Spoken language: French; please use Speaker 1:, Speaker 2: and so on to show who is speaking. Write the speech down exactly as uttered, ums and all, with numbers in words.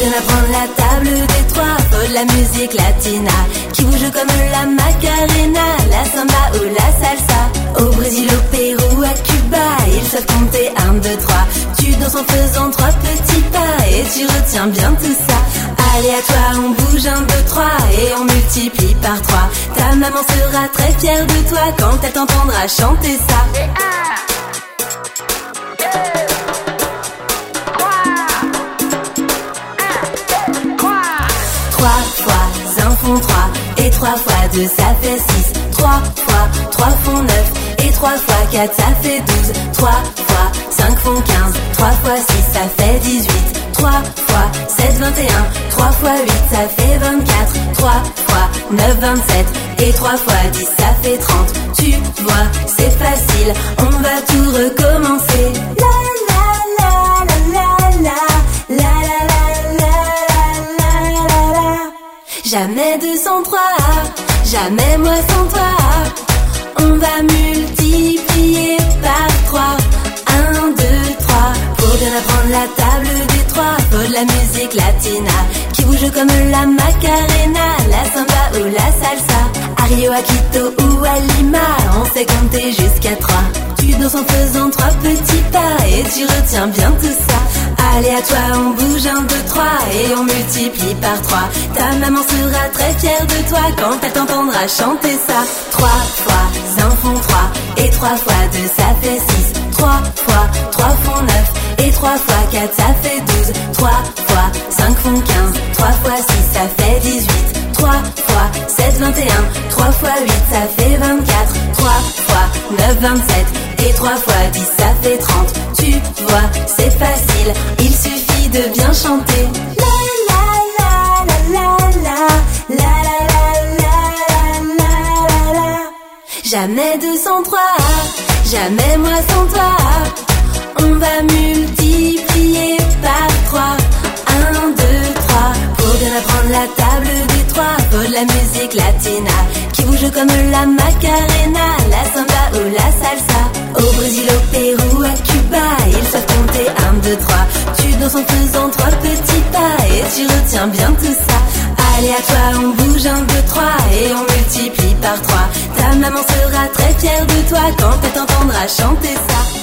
Speaker 1: bien apprendre la table des trois. Faut de la musique latina qui bouge comme la Macarena, la samba ou la salsa. Au Brésil, au Pérou, à Cuba, ils savent compter un, deux, trois. Tu danses en faisant trois petits pas et tu retiens bien tout ça. Allez à toi, on bouge un, deux, trois et on multiplie par trois. Ta maman sera très fière de toi quand elle t'entendra chanter ça. Trois fois un font trois et trois fois deux ça fait six. Trois fois trois font neuf et trois fois quatre ça fait douze. Trois fois cinq font quinze, trois fois six ça fait dix-huit. Trois fois sept vingt et un, trois fois huit ça fait vingt-quatre. Trois fois neuf vingt-sept et trois fois dix ça fait trente. Tu vois c'est facile, on va tout recommencer. La la la la la la la la la la la la. Jamais deux sans trois, jamais moi sans toi. On va multiplier par trois. Un, deux, trois. Pour bien apprendre la table des trois, faut de la musique latina qui bouge comme la Macarena, la samba ou la salsa. À Rio, à Quito ou à Lima, on sait compter jusqu'à trois. Tu danses en faisant trois petits pas et tu retiens bien tout ça. Allez à toi, on bouge un, deux, trois et on multiplie par trois. Ta maman sera très fière de toi quand elle t'entendra chanter ça. Trois fois un font trois et trois fois deux ça fait six. Trois fois trois font neuf et trois fois quatre ça fait douze. Trois fois cinq font quinze, trois fois six ça fait dix-huit. Trois fois sept vingt et un, trois fois huit ça fait vingt-quatre. Trois fois neuf vingt-sept et trois fois dix ça fait trente. Tu vois c'est facile, il suffit de bien chanter. La la la la la la la la la la la la. Jamais deux sans trois, jamais moi sans toi. On va multiplier par trois. Un, deux, trois. Pour bien apprendre la table des trois, faut de la musique latina qui bouge comme la Macarena, la samba ou la salsa. Au Brésil, au Pérou, à Cuba, ils savent compter un, deux, trois. Tu danses en faisant trois petits pas et tu retiens bien tout ça. Allez à toi, on bouge un, deux, trois et on multiplie par trois. Ta maman sera très fière de toi quand elle t'entendra chanter ça.